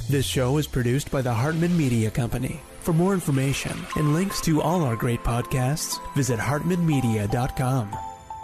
This show is produced by the Hartman Media Company. For more information and links to all our great podcasts, visit hartmanmedia.com.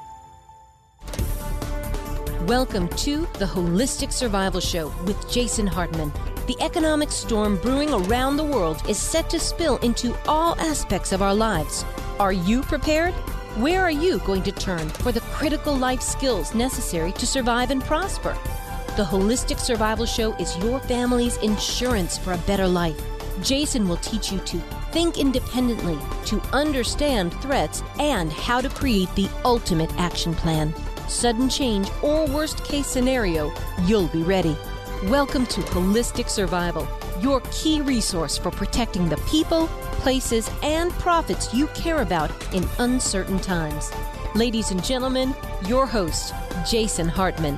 Welcome to the Holistic Survival Show with Jason Hartman. The economic storm brewing around the world is set to spill into all aspects of our lives. Are you prepared? Where are you going to turn for the critical life skills necessary to survive and prosper? The Holistic Survival Show is your family's insurance for a better life. Jason will teach you to think independently, to understand threats, and how to create the ultimate action plan. Sudden change or worst case scenario, you'll be ready. Welcome to Holistic Survival, your key resource for protecting the people, places, and profits you care about in uncertain times. Ladies and gentlemen, your host, Jason Hartman.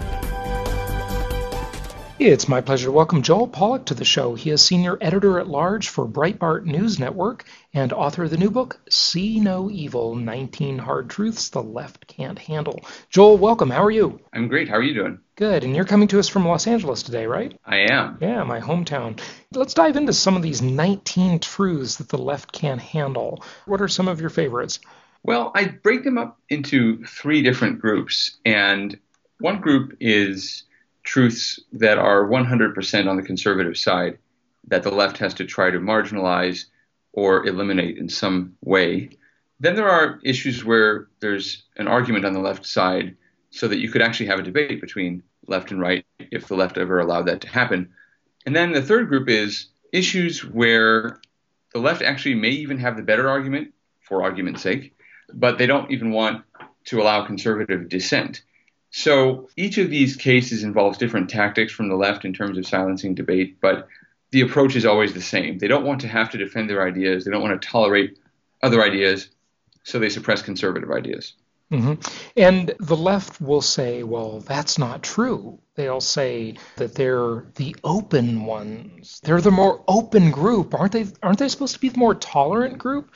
It's my pleasure to welcome Joel Pollack to the show. He is Senior Editor-at-Large for Breitbart News Network and author of the new book, See No Evil, 19 Hard Truths the Left Can't Handle. Joel, welcome. How are you? I'm great. How are you doing? Good. And you're coming to us from Los Angeles today, right? I am. Yeah, my hometown. Let's dive into some of these 19 truths that the left can't handle. What are some of your favorites? Well, I break them up into three different groups. And one group is truths that are 100% on the conservative side that the left has to try to marginalize or eliminate in some way. Then there are issues where there's an argument on the left side so that you could actually have a debate between left and right if the left ever allowed that to happen. And then the third group is issues where the left actually may even have the better argument, for argument's sake, but they don't even want to allow conservative dissent. So each of these cases involves different tactics from the left in terms of silencing debate, but the approach is always the same. They don't want to have to defend their ideas. They don't want to tolerate other ideas, so they suppress conservative ideas. Mm-hmm. And the left will say, well, that's not true. They'll say that they're the open ones. They're the more open group. Aren't they supposed to be the more tolerant group?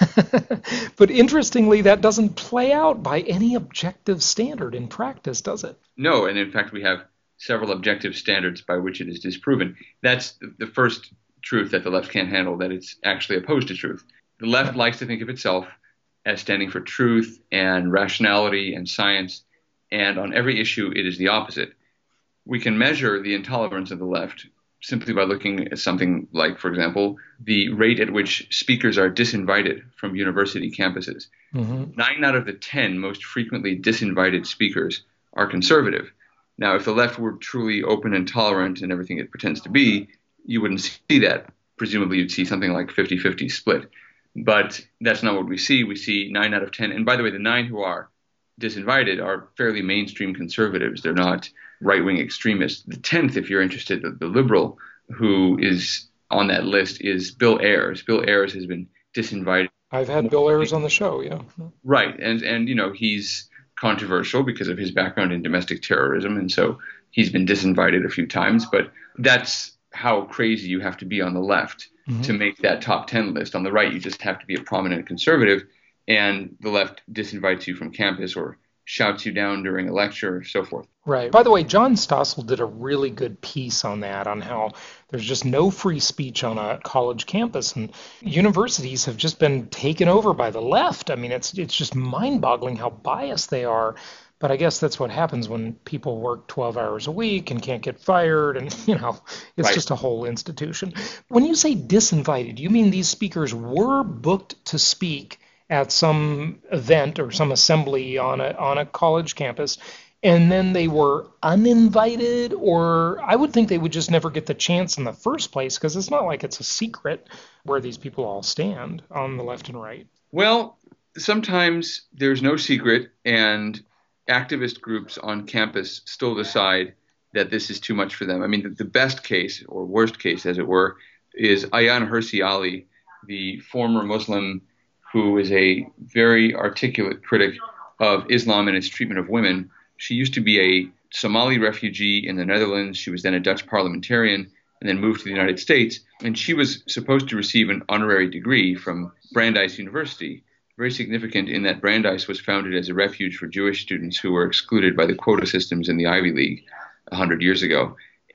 But interestingly, that doesn't play out by any objective standard in practice, does it? No, and in fact, we have several objective standards by which it is disproven. That's the first truth that the left can't handle, that it's actually opposed to truth. The left likes to think of itself as standing for truth and rationality and science, and on every issue it is the opposite. We can measure the intolerance of the left simply by looking at something like, for example, the rate at which speakers are disinvited from university campuses. Mm-hmm. 9 out of the 10 most frequently disinvited speakers are conservative. Now, if the left were truly open and tolerant and everything it pretends to be, you wouldn't see that. Presumably you'd see something like 50-50 split. But that's not what we see. We see 9 out of 10. And by the way, the 9 who are disinvited are fairly mainstream conservatives. They're not right-wing extremists. The 10th, if you're interested, the liberal who is on that list is Bill Ayers. Bill Ayers has been disinvited. I've had Bill Ayers on the show, yeah. Right. And you know, he's controversial because of his background in domestic terrorism. And so he's been disinvited a few times. But that's how crazy you have to be on the left to make that top 10 list. On the right, you just have to be a prominent conservative, and the left disinvites you from campus or shouts you down during a lecture or so forth. Right. By the way, John Stossel did a really good piece on that, on how there's just no free speech on a college campus, and universities have just been taken over by the left. I mean, it's just mind-boggling how biased they are. But I guess that's what happens when people work 12 hours a week and can't get fired, and, you know, it's right. Just a whole institution. When you say disinvited, you mean these speakers were booked to speak at some event or some assembly on a college campus, and then they were uninvited? Or I would think they would just never get the chance in the first place, because it's not like it's a secret where these people all stand on the left and right. Well, sometimes there's no secret, and activist groups on campus still decide that this is too much for them. I mean, the best case, or worst case, as it were, is Ayaan Hirsi Ali, the former Muslim who is a very articulate critic of Islam and its treatment of women. She used to be a Somali refugee in the Netherlands. She was then a Dutch parliamentarian and then moved to the United States. And she was supposed to receive an honorary degree from Brandeis University. Very significant in that Brandeis was founded as a refuge for Jewish students who were excluded by the quota systems in the Ivy League 100 years ago.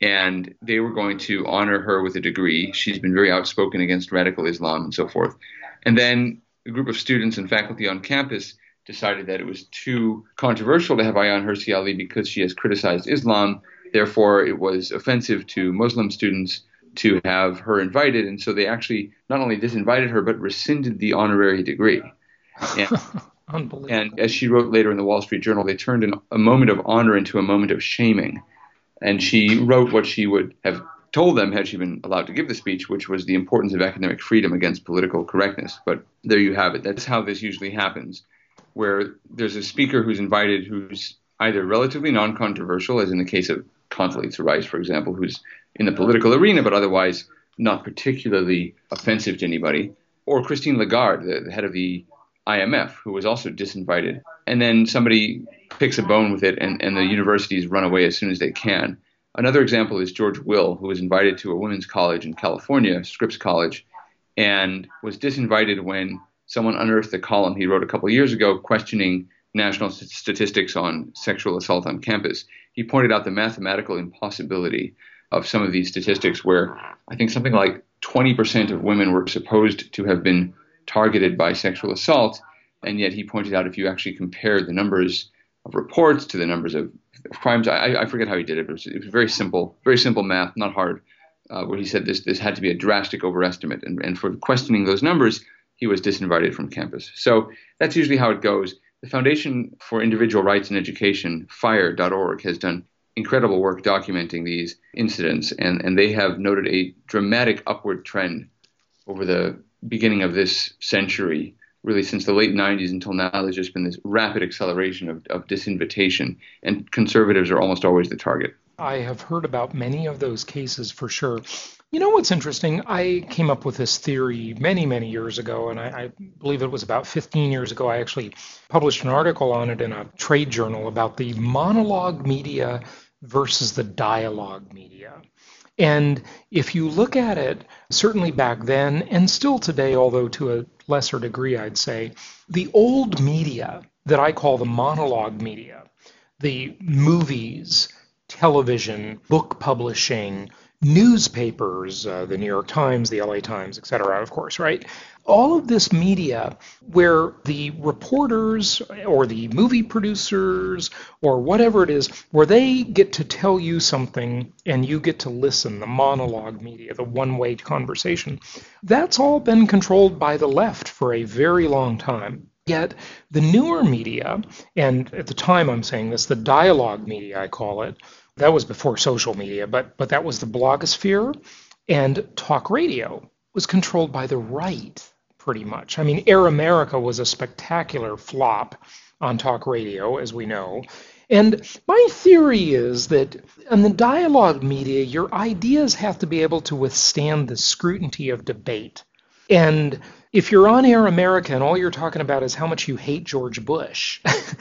and they were going to honor her with a degree. She's been very outspoken against radical Islam and so forth. And then a group of students and faculty on campus decided that it was too controversial to have Ayaan Hirsi Ali because she has criticized Islam. Therefore, it was offensive to Muslim students to have her invited. And so they actually not only disinvited her, but rescinded the honorary degree. And, Unbelievable. and as she wrote later in the Wall Street Journal, they turned a moment of honor into a moment of shaming. And she wrote what she would have told them had she been allowed to give the speech, which was the importance of academic freedom against political correctness. But there you have it. That's how this usually happens, where there's a speaker who's invited who's either relatively non-controversial, as in the case of Condoleezza Rice, for example, who's in the political arena but otherwise not particularly offensive to anybody, or Christine Lagarde, the head of the IMF, who was also disinvited. And then somebody picks a bone with it, and the universities run away as soon as they can. Another example is George Will, who was invited to a women's college in California, Scripps College, and was disinvited when someone unearthed a column he wrote a couple of years ago questioning national statistics on sexual assault on campus. He pointed out the mathematical impossibility of some of these statistics, where I think something like 20% of women were supposed to have been targeted by sexual assault, and yet he pointed out if you actually compared the numbers of reports to the numbers of crimes, I forget how he did it, but it was very simple math, not hard, where he said this had to be a drastic overestimate, and for questioning those numbers, he was disinvited from campus. So that's usually how it goes. The Foundation for Individual Rights in Education, FIRE.org, has done incredible work documenting these incidents, and they have noted a dramatic upward trend over the beginning of this century. Really, since the late 90s until now, there's just been this rapid acceleration of disinvitation, and conservatives are almost always the target. I have heard about many of those cases for sure. You know what's interesting? I came up with this theory many, many years ago, and I believe it was about 15 years ago. I actually published an article on it in a trade journal about the monologue media versus the dialogue media. And if you look at it, certainly back then, and still today, although to a lesser degree, I'd say, the old media that I call the monologue media, the movies, television, book publishing, newspapers, the New York Times, the LA Times, etc., of course, right? All of this media where the reporters or the movie producers or whatever it is, where they get to tell you something and you get to listen, the monologue media, the one-way conversation, that's all been controlled by the left for a very long time. Yet the newer media, and at the time I'm saying this, the dialogue media, I call it, that was before social media, but that was the blogosphere, and talk radio was controlled by the right, pretty much. I mean, Air America was a spectacular flop on talk radio, as we know. And my theory is that in the dialogue media, your ideas have to be able to withstand the scrutiny of debate. And if you're on Air America and all you're talking about is how much you hate George Bush,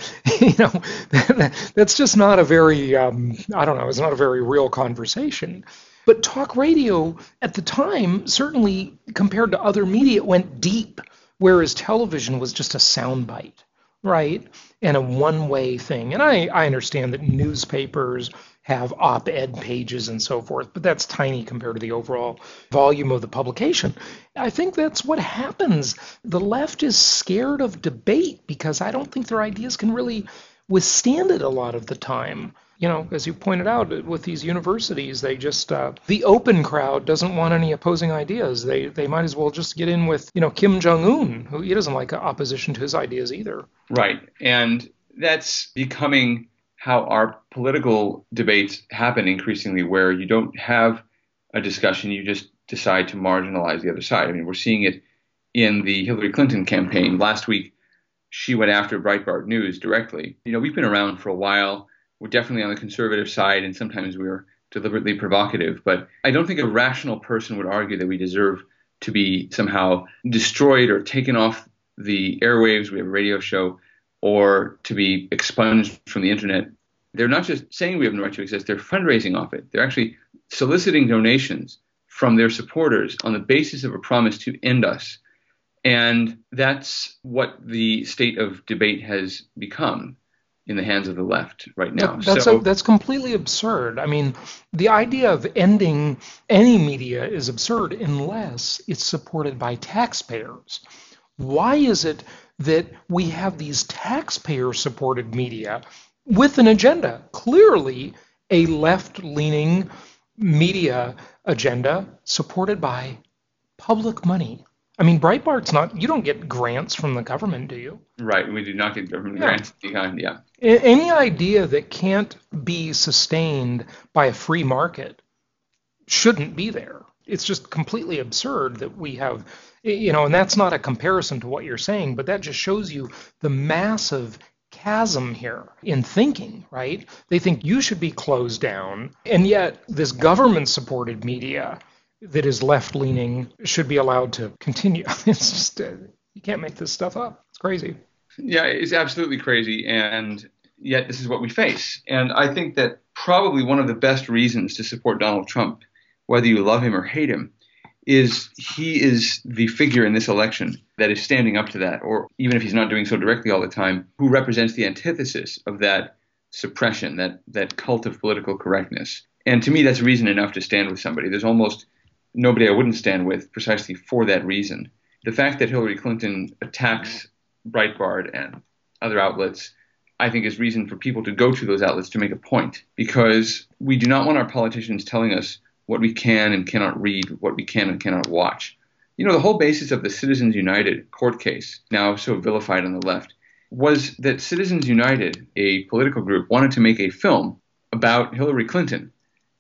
that's just not a very, it's not a very real conversation. But talk radio at the time, certainly compared to other media, it went deep, whereas television was just a soundbite, right? And a one-way thing. And I understand that newspapers have op-ed pages and so forth, but that's tiny compared to the overall volume of the publication. I think that's what happens. The left is scared of debate because I don't think their ideas can really withstand it a lot of the time. You know, as you pointed out, with these universities, they just, the open crowd doesn't want any opposing ideas. They might as well just get in with, Kim Jong-un, who he doesn't like opposition to his ideas either. Right. And that's becoming how our political debates happen increasingly, where you don't have a discussion, you just decide to marginalize the other side. I mean, we're seeing it in the Hillary Clinton campaign. Last week, she went after Breitbart News directly. We've been around for a while. We're definitely on the conservative side, and sometimes we're deliberately provocative. But I don't think a rational person would argue that we deserve to be somehow destroyed or taken off the airwaves. We have a radio show, or to be expunged from the internet. They're not just saying we have no right to exist, they're fundraising off it. They're actually soliciting donations from their supporters on the basis of a promise to end us. And that's what the state of debate has become. in the hands of the left right now. That's completely absurd. I mean, the idea of ending any media is absurd unless it's supported by taxpayers. Why is it that we have these taxpayer-supported media with an agenda? Clearly a left-leaning media agenda supported by public money. I mean, Breitbart's not, you don't get grants from the government, do you? Right, we do not get government grants. Yeah. Any idea that can't be sustained by a free market shouldn't be there. It's just completely absurd that we have, and that's not a comparison to what you're saying, but that just shows you the massive chasm here in thinking, right? They think you should be closed down, and yet this government-supported media that is left-leaning should be allowed to continue. It's just, you can't make this stuff up. It's crazy. Yeah, it's absolutely crazy, and yet this is what we face. And I think that probably one of the best reasons to support Donald Trump, whether you love him or hate him, is he is the figure in this election that is standing up to that, or even if he's not doing so directly all the time, who represents the antithesis of that suppression, that cult of political correctness. And to me, that's reason enough to stand with somebody. There's almost nobody I wouldn't stand with precisely for that reason. The fact that Hillary Clinton attacks Breitbart and other outlets, I think, is reason for people to go to those outlets to make a point, because we do not want our politicians telling us what we can and cannot read, what we can and cannot watch. The whole basis of the Citizens United court case, now so vilified on the left, was that Citizens United, a political group, wanted to make a film about Hillary Clinton.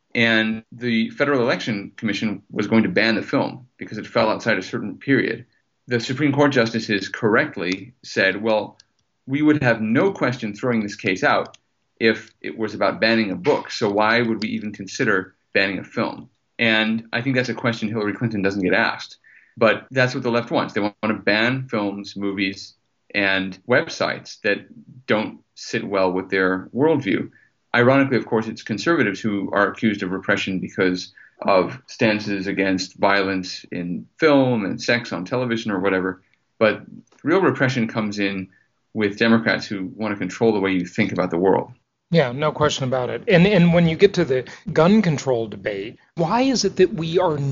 And the Federal Election Commission was going to ban the film because it fell outside a certain period. The Supreme Court justices correctly said, well, we would have no question throwing this case out if it was about banning a book. So why would we even consider banning a film? And I think that's a question Hillary Clinton doesn't get asked. But that's what the left wants. They want to ban films, movies, and websites that don't sit well with their worldview. Ironically, of course, it's conservatives who are accused of repression because of stances against violence in film and sex on television or whatever. But real repression comes in with Democrats who want to control the way you think about the world. Yeah, no question about it. And when you get to the gun control debate, why is it that we are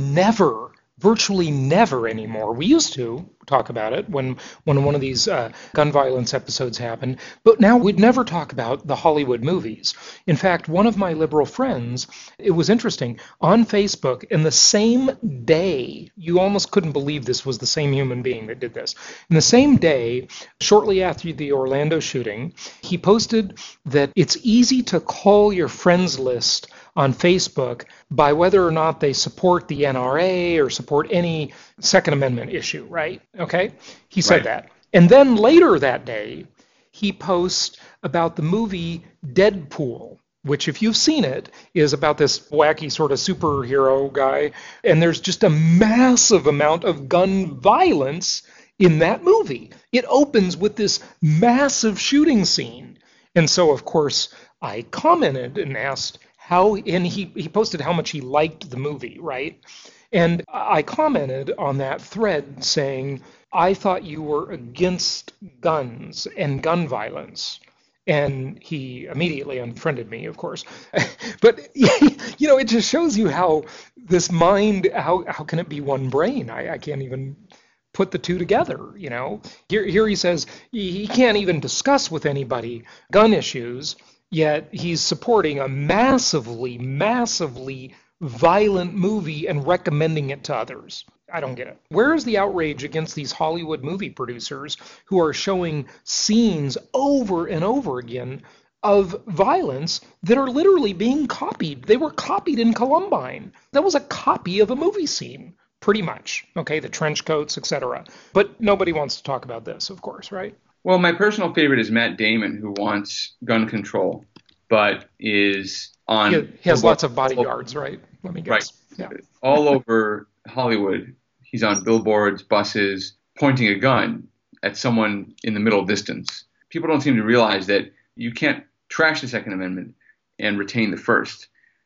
virtually never anymore? We used to talk about it when one of these gun violence episodes happened, but now we'd never talk about the Hollywood movies. In fact, one of my liberal friends, it was interesting, on Facebook, in the same day, you almost couldn't believe this was the same human being that did this. In the same day, shortly after the Orlando shooting, he posted that it's easy to call your friends list on Facebook by whether or not they support the NRA or support any Second Amendment issue, right? Okay? He said that. And then later that day, he posts about the movie Deadpool, which, if you've seen it, is about this wacky sort of superhero guy. And there's just a massive amount of gun violence in that movie. It opens with this massive shooting scene. And so, of course, I commented and asked and he posted how much he liked the movie, right? And I commented on that thread saying, I thought you were against guns and gun violence. And he immediately unfriended me, of course. But, it just shows you how this mind, how can it be one brain? I can't even put the two together, Here he says he can't even discuss with anybody gun issues, yet he's supporting a massively, massively violent movie and recommending it to others. I don't get it. Where is the outrage against these Hollywood movie producers who are showing scenes over and over again of violence that are literally being copied? They were copied in Columbine. That was a copy of a movie scene, pretty much. Okay, the trench coats, etc. But nobody wants to talk about this, of course, right? Well, my personal favorite is Matt Damon, who wants gun control, but is on... He has lots of bodyguards, right? Let me guess. Right. Yeah. All over Hollywood, he's on billboards, buses, pointing a gun at someone in the middle distance. People don't seem to realize that you can't trash the Second Amendment and retain the First.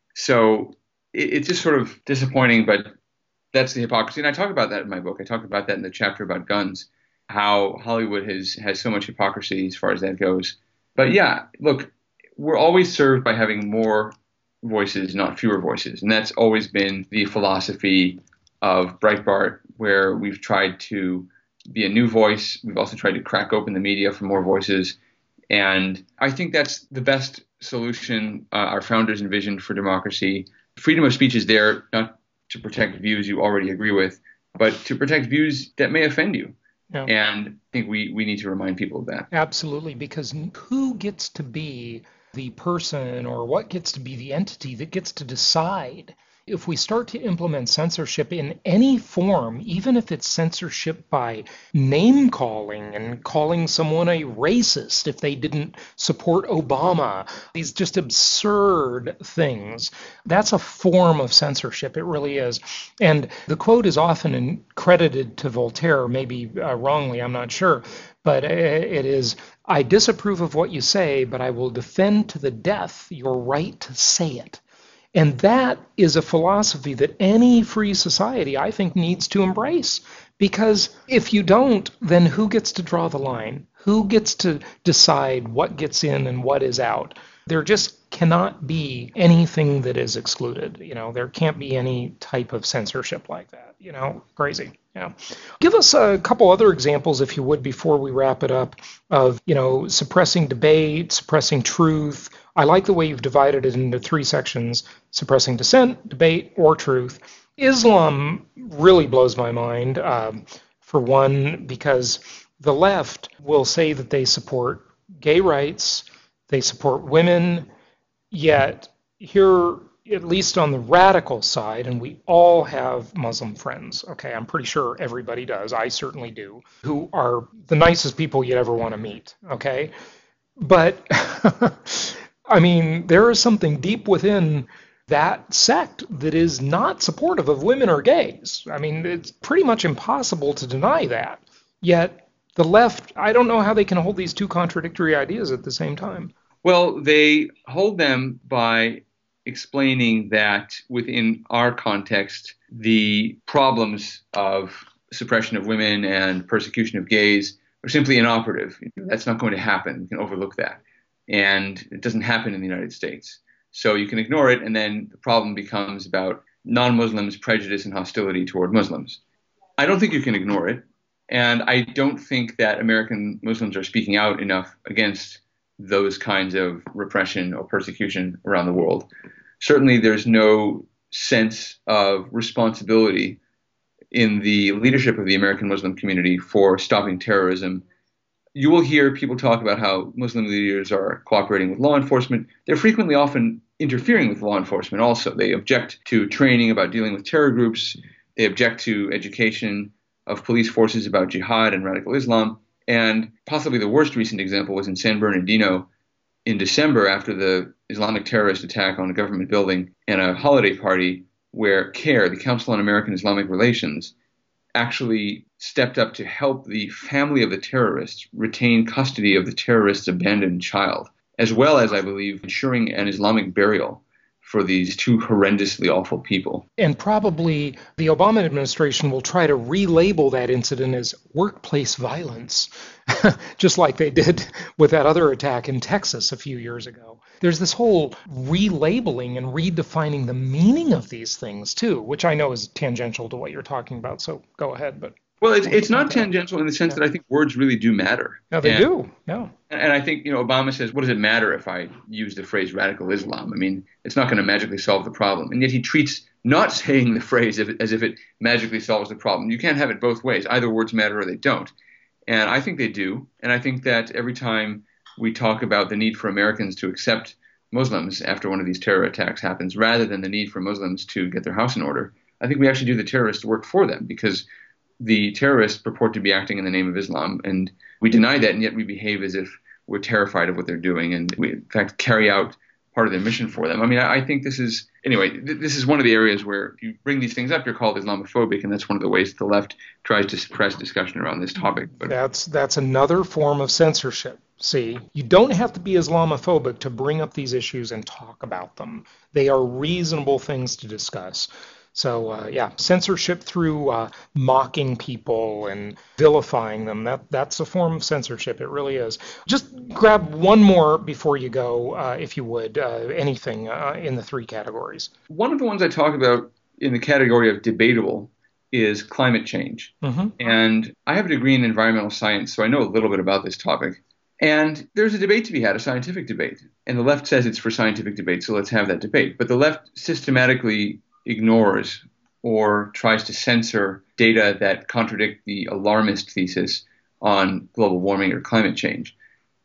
So it's just sort of disappointing, but that's the hypocrisy. And I talk about that in my book. I talk about that in the chapter about guns, how Hollywood has so much hypocrisy as far as that goes. But yeah, look, we're always served by having more voices, not fewer voices. And that's always been the philosophy of Breitbart, where we've tried to be a new voice. We've also tried to crack open the media for more voices. And I think that's the best solution our founders envisioned for democracy. Freedom of speech is there not to protect views you already agree with, but to protect views that may offend you. Yeah. And I think we need to remind people of that. Absolutely, because who gets to be the person, or what gets to be the entity that gets to decide if we start to implement censorship in any form, even if it's censorship by name calling and calling someone a racist if they didn't support Obama, these just absurd things. That's a form of censorship. It really is. And the quote is often credited to Voltaire, maybe wrongly, I'm not sure. But it is, "I disapprove of what you say, but I will defend to the death your right to say it." And that is a philosophy that any free society, I think, needs to embrace. Because if you don't, then who gets to draw the line? Who gets to decide what gets in and what is out? There just cannot be anything that is excluded. There can't be any type of censorship like that. Crazy. Yeah. Give us a couple other examples, if you would, before we wrap it up, of, suppressing debate, suppressing truth. I like the way you've divided it into 3 sections: suppressing dissent, debate, or truth. Islam really blows my mind, for one, because the left will say that they support gay rights, they support women, yet here, at least on the radical side, and we all have Muslim friends, okay, I'm pretty sure everybody does, I certainly do, who are the nicest people you'd ever want to meet, okay? But, I mean, there is something deep within that sect that is not supportive of women or gays. I mean, it's pretty much impossible to deny that. Yet, the left, I don't know how they can hold these two contradictory ideas at the same time. Well, they hold them by explaining that within our context, the problems of suppression of women and persecution of gays are simply inoperative. That's not going to happen. You can overlook that. And it doesn't happen in the United States. So you can ignore it, and then the problem becomes about non-Muslims' prejudice and hostility toward Muslims. I don't think you can ignore it. And I don't think that American Muslims are speaking out enough against those kinds of repression or persecution around the world. Certainly, there's no sense of responsibility in the leadership of the American Muslim community for stopping terrorism. You will hear people talk about how Muslim leaders are cooperating with law enforcement. They're frequently often interfering with law enforcement also. They object to training about dealing with terror groups. They object to education of police forces about jihad and radical Islam. And possibly the worst recent example was in San Bernardino in December after the Islamic terrorist attack on a government building and a holiday party, where CARE, the Council on American Islamic Relations, actually stepped up to help the family of the terrorists retain custody of the terrorist's abandoned child, as well as, I believe, ensuring an Islamic burial for these two horrendously awful people. And probably the Obama administration will try to relabel that incident as workplace violence, just like they did with that other attack in Texas a few years ago. There's this whole relabeling and redefining the meaning of these things, too, which I know is tangential to what you're talking about, so go ahead. But well, it's not tangential in the sense that I think words really do matter. No, they do. No. And I think, Obama says, what does it matter if I use the phrase radical Islam? I mean, it's not going to magically solve the problem. And yet he treats not saying the phrase as if it magically solves the problem. You can't have it both ways. Either words matter or they don't. And I think they do. And I think that every time we talk about the need for Americans to accept Muslims after one of these terror attacks happens, rather than the need for Muslims to get their house in order, I think we actually do the terrorist work for them, because the terrorists purport to be acting in the name of Islam, and we deny that, and yet we behave as if we're terrified of what they're doing, and we, in fact, carry out part of their mission for them. I mean, I think this is one of the areas where if you bring these things up, you're called Islamophobic, and that's one of the ways the left tries to suppress discussion around this topic. But that's another form of censorship. See, you don't have to be Islamophobic to bring up these issues and talk about them. They are reasonable things to discuss. So censorship through mocking people and vilifying them, that's a form of censorship. It really is. Just grab one more before you go, if you would, anything in the three categories. One of the ones I talk about in the category of debatable is climate change. Mm-hmm. And I have a degree in environmental science, so I know a little bit about this topic. And there's a debate to be had, a scientific debate. And the left says it's for scientific debate, so let's have that debate. But the left systematically ignores or tries to censor data that contradict the alarmist thesis on global warming or climate change.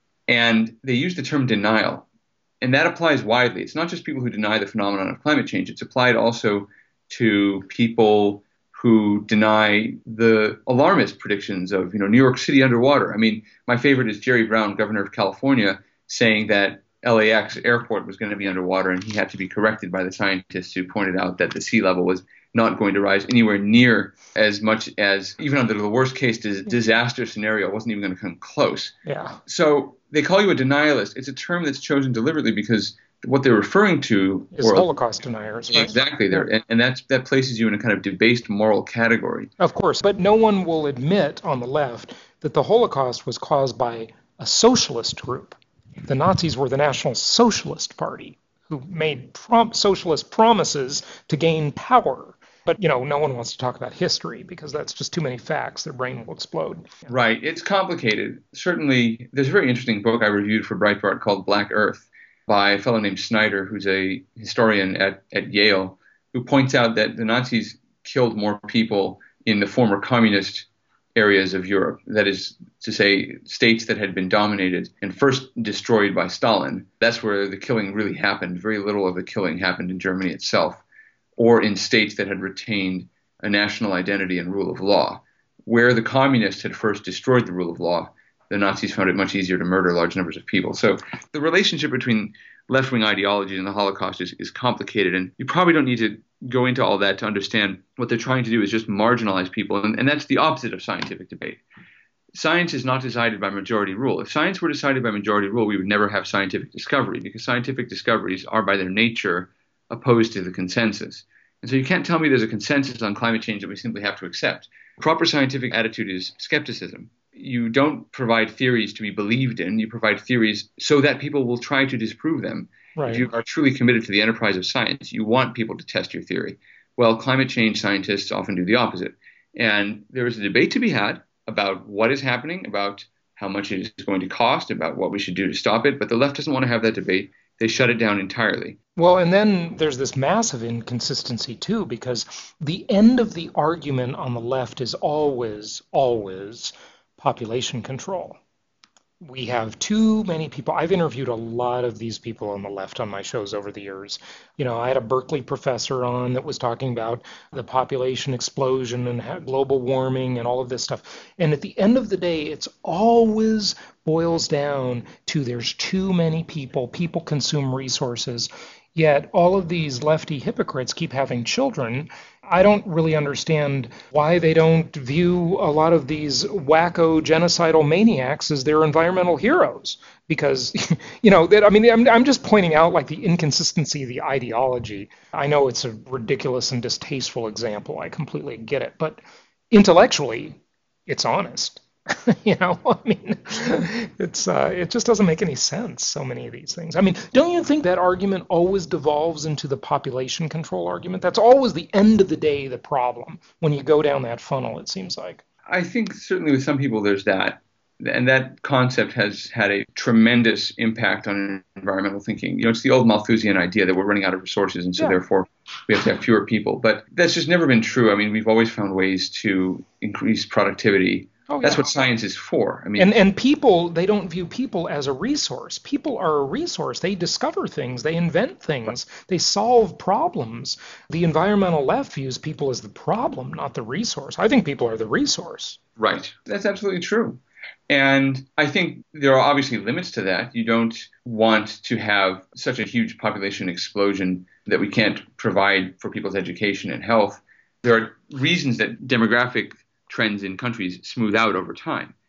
And they use the term denial. And that applies widely. It's not just people who deny the phenomenon of climate change. It's applied also to people who deny the alarmist predictions of, New York City underwater. I mean, my favorite is Jerry Brown, governor of California, saying that LAX airport was going to be underwater, and he had to be corrected by the scientists who pointed out that the sea level was not going to rise anywhere near as much as, even under the worst case disaster scenario, it wasn't even going to come close. Yeah. So they call you a denialist. It's a term that's chosen deliberately because what they're referring to is Holocaust deniers. Right? Exactly. Yeah. And that places you in a kind of debased moral category. Of course, but no one will admit on the left that the Holocaust was caused by a socialist group. The Nazis were the National Socialist Party who made socialist promises to gain power. But, no one wants to talk about history because that's just too many facts. Their brain will explode. Right. It's complicated. Certainly, there's a very interesting book I reviewed for Breitbart called Black Earth by a fellow named Snyder, who's a historian at Yale, who points out that the Nazis killed more people in the former communist areas of Europe, that is to say, states that had been dominated and first destroyed by Stalin. That's where the killing really happened. Very little of the killing happened in Germany itself, or in states that had retained a national identity and rule of law. Where the communists had first destroyed the rule of law, the Nazis found it much easier to murder large numbers of people. So the relationship between left-wing ideology and the Holocaust is complicated, and you probably don't need to go into all that to understand what they're trying to do is just marginalize people, and that's the opposite of scientific debate. Science is not decided by majority rule. If science were decided by majority rule, we would never have scientific discovery, because scientific discoveries are by their nature opposed to the consensus. And so you can't tell me there's a consensus on climate change that we simply have to accept. Proper scientific attitude is skepticism. You don't provide theories to be believed in. You provide theories so that people will try to disprove them. Right. If you are truly committed to the enterprise of science, you want people to test your theory. Well, climate change scientists often do the opposite. And there is a debate to be had about what is happening, about how much it is going to cost, about what we should do to stop it. But the left doesn't want to have that debate. They shut it down entirely. Well, and then there's this massive inconsistency, too, because the end of the argument on the left is always population control. We have too many people. I've interviewed a lot of these people on the left on my shows over the years. I had a Berkeley professor on that was talking about the population explosion and global warming and all of this stuff. And at the end of the day, it's always boils down to there's too many people. People consume resources. Yet all of these lefty hypocrites keep having children. I don't really understand why they don't view a lot of these wacko genocidal maniacs as their environmental heroes. Because, I'm just pointing out like the inconsistency of the ideology. I know it's a ridiculous and distasteful example. I completely get it. But intellectually, it's honest. It just doesn't make any sense, so many of these things. Don't you think that argument always devolves into the population control argument? That's always the end of the day the problem when you go down that funnel, it seems like. I think certainly with some people there's that. And that concept has had a tremendous impact on environmental thinking. It's the old Malthusian idea that we're running out of resources, and so therefore we have to have fewer people. But that's just never been true. We've always found ways to increase productivity. That's what science is for. And people, they don't view people as a resource. People are a resource. They discover things. They invent things. They solve problems. The environmental left views people as the problem, not the resource. I think people are the resource. Right. That's absolutely true. And I think there are obviously limits to that. You don't want to have such a huge population explosion that we can't provide for people's education and health. There are reasons that demographic trends in countries smooth out over time.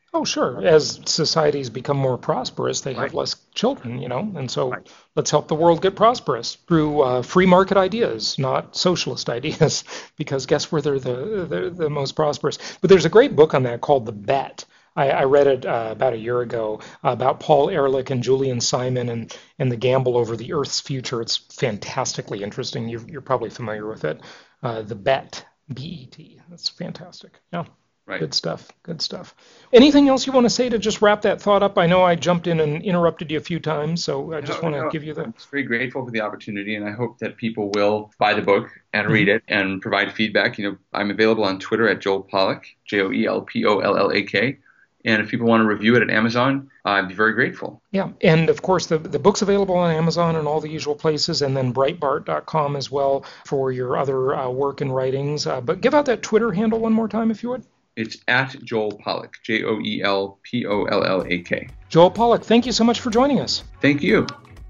Oh, sure. As societies become more prosperous, they have Right. less children, and so Right. let's help the world get prosperous through free market ideas, not socialist ideas, because guess where they're the most prosperous. But there's a great book on that called The Bet. I read it about a year ago about Paul Ehrlich and Julian Simon and the gamble over the Earth's future. It's fantastically interesting. You're probably familiar with it. The Bet, B-E-T. That's fantastic. Yeah. Right. Good stuff. Good stuff. Anything else you want to say to just wrap that thought up? I know I jumped in and interrupted you a few times, so I just want to give you the. I'm just very grateful for the opportunity, and I hope that people will buy the book and read it and provide feedback. I'm available on Twitter at Joel Pollak, JoelPollak. And if people want to review it at Amazon, I'd be very grateful. Yeah, and of course the book's available on Amazon and all the usual places, and then Breitbart.com as well for your other work and writings. But give out that Twitter handle one more time, if you would. It's at Joel Pollak, JoelPollak. Joel Pollak, thank you so much for joining us. Thank you.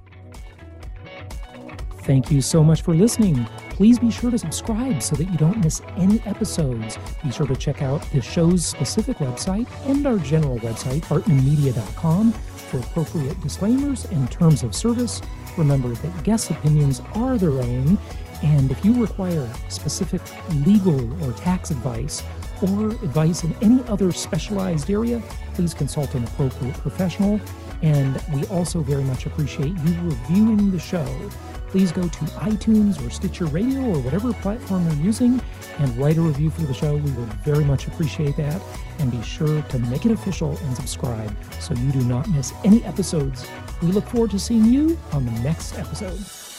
Thank you so much for listening. Please be sure to subscribe so that you don't miss any episodes. Be sure to check out the show's specific website and our general website, hartmanmedia.com, for appropriate disclaimers and terms of service. Remember that guest opinions are their own, and if you require specific legal or tax advice or advice in any other specialized area, please consult an appropriate professional. And we also very much appreciate you reviewing the show. Please go to iTunes or Stitcher Radio or whatever platform you're using and write a review for the show. We would very much appreciate that. And be sure to make it official and subscribe so you do not miss any episodes. We look forward to seeing you on the next episode.